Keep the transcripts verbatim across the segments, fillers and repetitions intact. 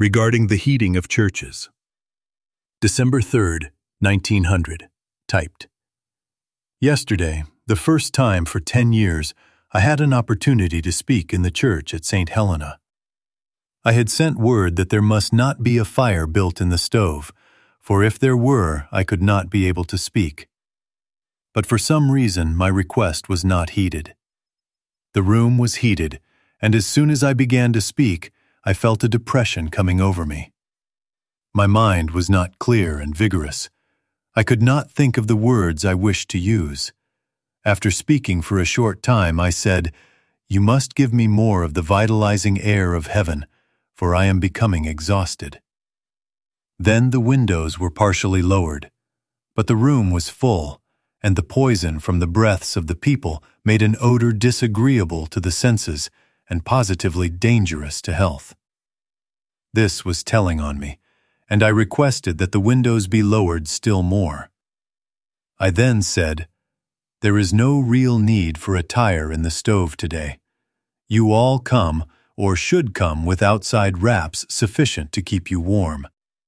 regarding the heating of churches. December third, nineteen hundred, typed. Yesterday, the first time for ten years, I had an opportunity to speak in the church at Saint Helena. I had sent word that there must not be a fire built in the stove, for if there were, I could not be able to speak. But for some reason, my request was not heeded. The room was heated, and as soon as I began to speak, I felt a depression coming over me. My mind was not clear and vigorous. I could not think of the words I wished to use. After speaking for a short time, I said, "You must give me more of the vitalizing air of heaven, for I am becoming exhausted." Then the windows were partially lowered, but the room was full, and the poison from the breaths of the people made an odor disagreeable to the senses and positively dangerous to health. This was telling on me, and I requested that the windows be lowered still more. I then said, "There is no real need for a tire in the stove today. You all come, or should come, with outside wraps sufficient to keep you warm.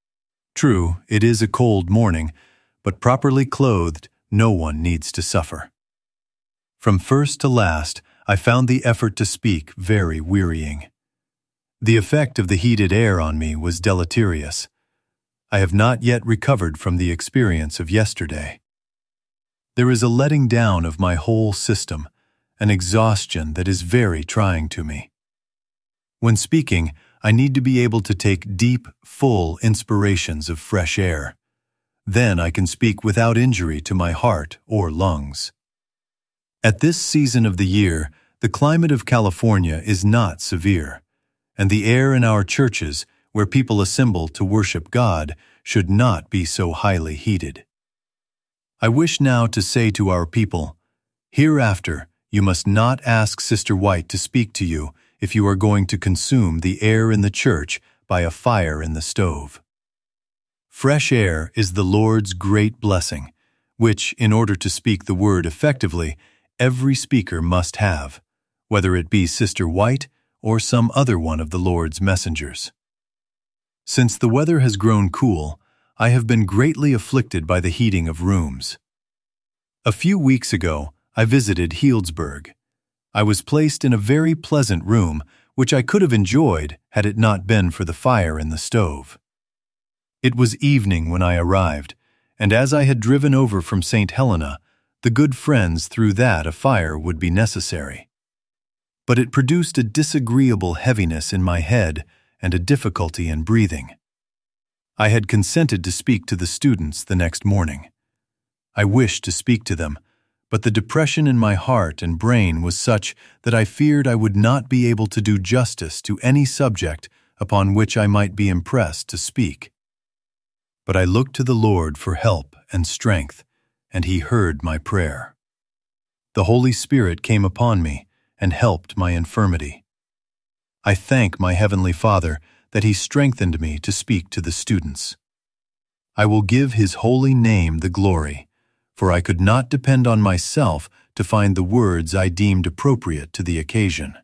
True, it is a cold morning, but properly clothed, no one needs to suffer." From first to last, I found the effort to speak very wearying. The effect of the heated air on me was deleterious. I have not yet recovered from the experience of yesterday. There is a letting down of my whole system, an exhaustion that is very trying to me. When speaking, I need to be able to take deep, full inspirations of fresh air. Then I can speak without injury to my heart or lungs. At this season of the year, the climate of California is not severe, and the air in our churches, where people assemble to worship God, should not be so highly heated. I wish now to say to our people, hereafter you must not ask Sister White to speak to you if you are going to consume the air in the church by a fire in the stove. Fresh air is the Lord's great blessing, which, in order to speak the word effectively, every speaker must have, whether it be Sister White or some other one of the Lord's messengers. Since the weather has grown cool, I have been greatly afflicted by the heating of rooms. A few weeks ago, I visited Healdsburg. I was placed in a very pleasant room, which I could have enjoyed had it not been for the fire in the stove. It was evening when I arrived, and as I had driven over from Saint Helena, the good friends threw that a fire would be necessary. But it produced a disagreeable heaviness in my head and a difficulty in breathing. I had consented to speak to the students the next morning. I wished to speak to them, but the depression in my heart and brain was such that I feared I would not be able to do justice to any subject upon which I might be impressed to speak. But I looked to the Lord for help and strength, and He heard my prayer. The Holy Spirit came upon me and helped my infirmity. I thank my Heavenly Father that He strengthened me to speak to the students. I will give His holy name the glory, for I could not depend on myself to find the words I deemed appropriate to the occasion.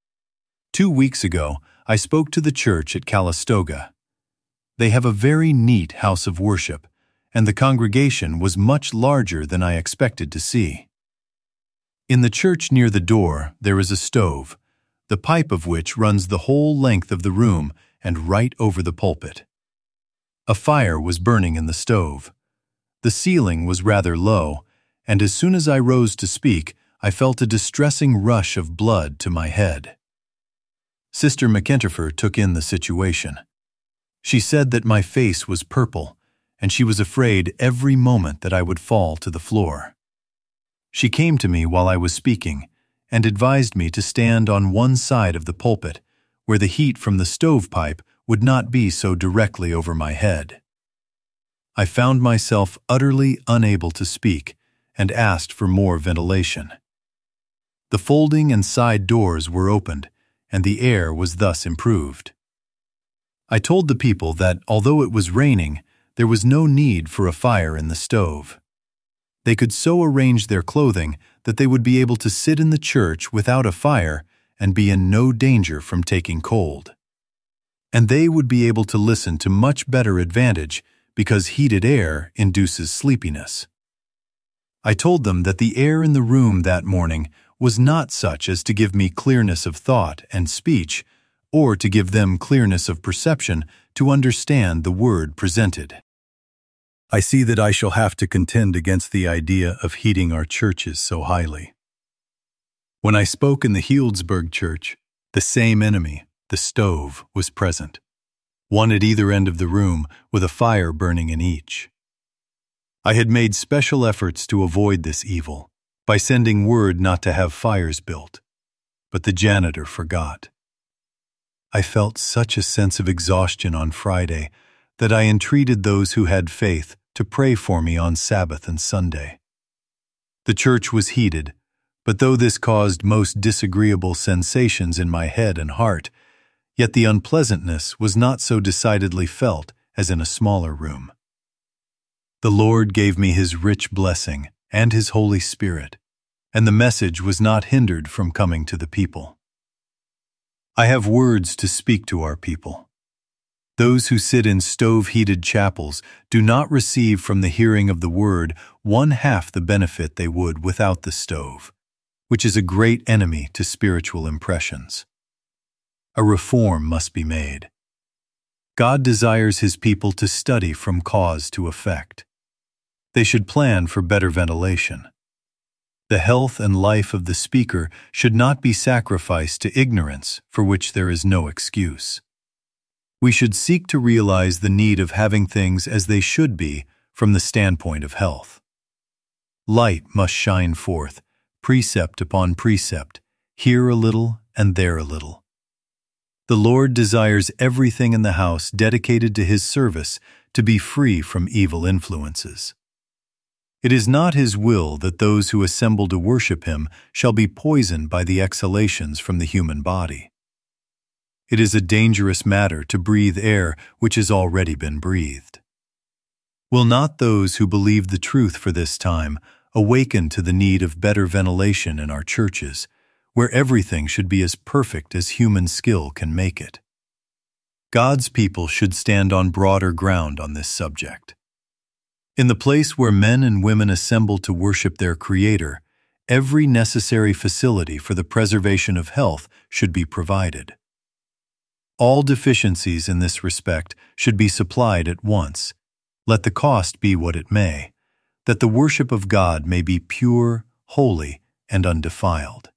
Two weeks ago, I spoke to the church at Calistoga. They have a very neat house of worship, and the congregation was much larger than I expected to see. In the church near the door, there is a stove, the pipe of which runs the whole length of the room and right over the pulpit. A fire was burning in the stove. The ceiling was rather low, and as soon as I rose to speak, I felt a distressing rush of blood to my head. Sister McEnterfer took in the situation. She said that my face was purple, and she was afraid every moment that I would fall to the floor. She came to me while I was speaking and advised me to stand on one side of the pulpit, where the heat from the stovepipe would not be so directly over my head. I found myself utterly unable to speak and asked for more ventilation. The folding and side doors were opened, and the air was thus improved. I told the people that, although it was raining, there was no need for a fire in the stove. They could so arrange their clothing that they would be able to sit in the church without a fire and be in no danger from taking cold. and they would be able to listen to much better advantage because heated air induces sleepiness. I told them that the air in the room that morning was not such as to give me clearness of thought and speech, or to give them clearness of perception to understand the word presented. I see that I shall have to contend against the idea of heating our churches so highly. When I spoke in the Healdsburg church, the same enemy, the stove, was present, one at either end of the room with a fire burning in each. I had made special efforts to avoid this evil by sending word not to have fires built, but the janitor forgot. I felt such a sense of exhaustion on Friday that I entreated those who had faith to pray for me on Sabbath and Sunday. The church was heated, but though this caused most disagreeable sensations in my head and heart, yet the unpleasantness was not so decidedly felt as in a smaller room. The Lord gave me His rich blessing and His Holy Spirit, and the message was not hindered from coming to the people. I have words to speak to our people. Those who sit in stove-heated chapels do not receive from the hearing of the word one half the benefit they would without the stove, which is a great enemy to spiritual impressions. A reform must be made. God desires His people to study from cause to effect. They should plan for better ventilation. The health and life of the speaker should not be sacrificed to ignorance for which there is no excuse. We should seek to realize the need of having things as they should be from the standpoint of health. Light must shine forth, precept upon precept, here a little and there a little. The Lord desires everything in the house dedicated to His service to be free from evil influences. It is not His will that those who assemble to worship Him shall be poisoned by the exhalations from the human body. It is a dangerous matter to breathe air which has already been breathed. Will not those who believe the truth for this time awaken to the need of better ventilation in our churches, where everything should be as perfect as human skill can make it? God's people should stand on broader ground on this subject. In the place where men and women assemble to worship their Creator, every necessary facility for the preservation of health should be provided. All deficiencies in this respect should be supplied at once, let the cost be what it may, that the worship of God may be pure, holy, and undefiled.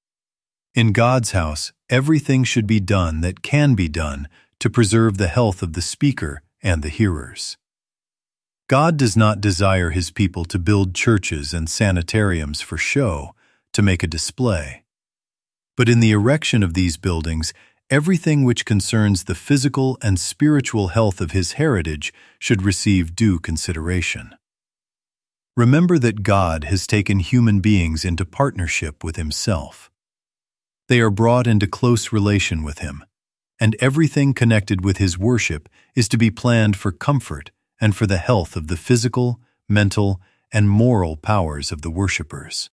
In God's house, everything should be done that can be done to preserve the health of the speaker and the hearers. God does not desire His people to build churches and sanitariums for show, to make a display. But in the erection of these buildings, everything which concerns the physical and spiritual health of His heritage should receive due consideration. Remember that God has taken human beings into partnership with Himself. They are brought into close relation with Him, and everything connected with His worship is to be planned for comfort and for the health of the physical, mental, and moral powers of the worshipers.